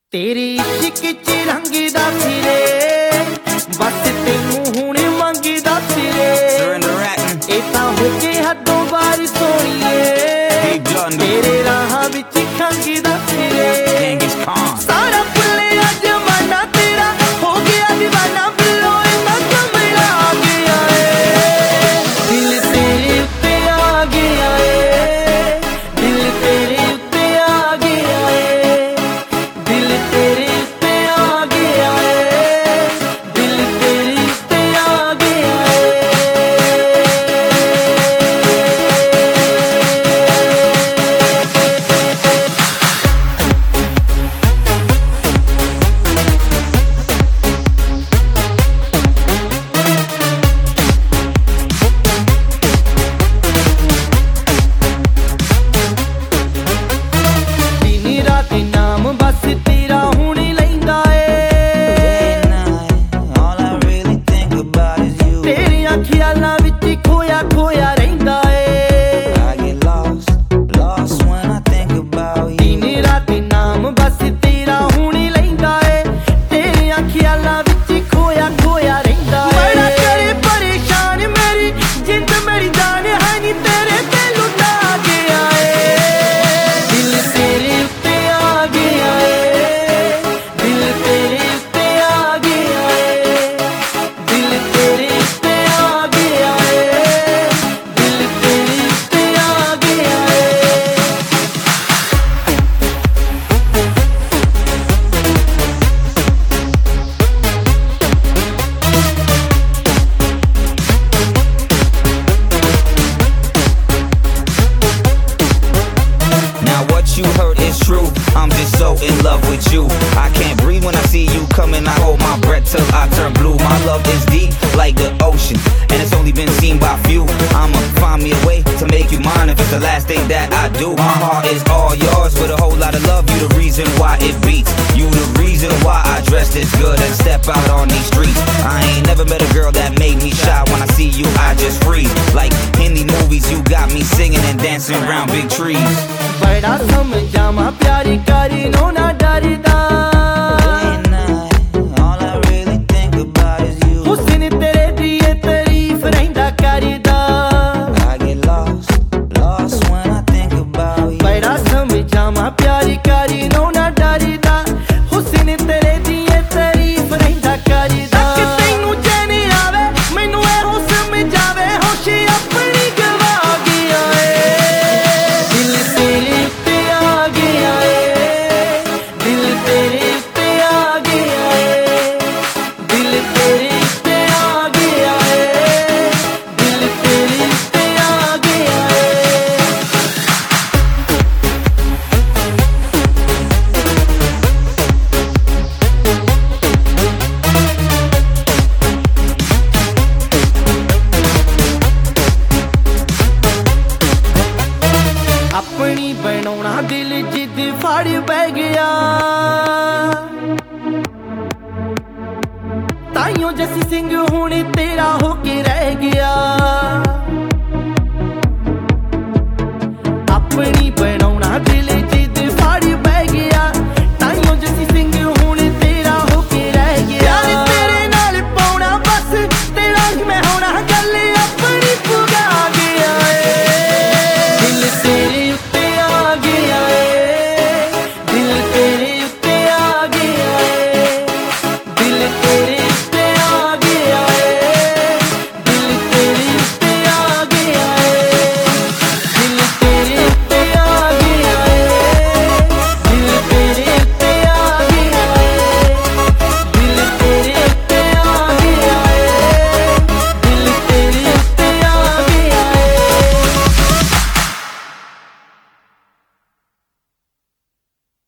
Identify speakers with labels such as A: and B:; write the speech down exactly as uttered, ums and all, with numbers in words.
A: तेरे इश्क च रंगदा फिरे बस तेनू हुण मंगदा फिरे ए तां हो के हदों बार सोणीए तेरे राहां विच खंगदा फिरे सारा भुल्लिया जमाना तेरा हो गया दीवाना बिल्लो इन्ना कमला आ गया है दिल तेरे उत्ते आ गया है दिल तेरे उत्ते आ गया है दिल तेरे उत्ते आ गया है दिल तेरे उत्ते आ गया है दिन रात नाम बस तेरा हुण लैंदा ए तेरियां ख्यालां विच खोया खोया रहिंदा ए दिन रात नाम बस तेरा हुण लैंदा ए तेरियां ख्यालां विच खोया खोया रहिंदा ए बड़ा करे परेशान मेरी जिंद मेरी जान है नी तेरे ते लुटा गया ए दिल तेरे उत्ते आ गया है दिल तेरे उत्ते आ गया है दिल तेरे उत्ते आ गया है दिल तेरे उत्ते आ गया है
B: Now what you heard is true. I'm just so in love with you. I can't breathe when I see you coming. I hold my breath till I turn blue. My love is deep like the ocean, and it's only been seen by few. I'ma find me a way to make you mine if it's the last thing that I do. My heart is all yours with a whole lot of love. You the reason why it beats. You the reason why I dress this good and step out on these streets. I ain't never met a girl that made me shy. When I see you, I just freeze. Like in the movies, you got me singing and dancing around big trees.
A: बड़ा समझावा प्यारी करी no ना डरदा हुस्न तेरे दी ए तारीफ रहिंदा करदा बड़ा समझावा प्यारी करी नो ना डरदा हुस्न तेरे दी ए तारीफ रहिंदा करदा तैनू चैन आवे मैनू एहो समझावे होश अपनी गवा गया है दिल तेरे उत्ते आ गया है दिल तेरे उत्ते आ गया है दिल तेरे उत्ते आ गया है दिल तेरे उत्ते आ गया है अपनी बनाउणा दिल जिद फड़ पै गया ताइयों जसी सिंह हुण तेरा होके रह गया अपनी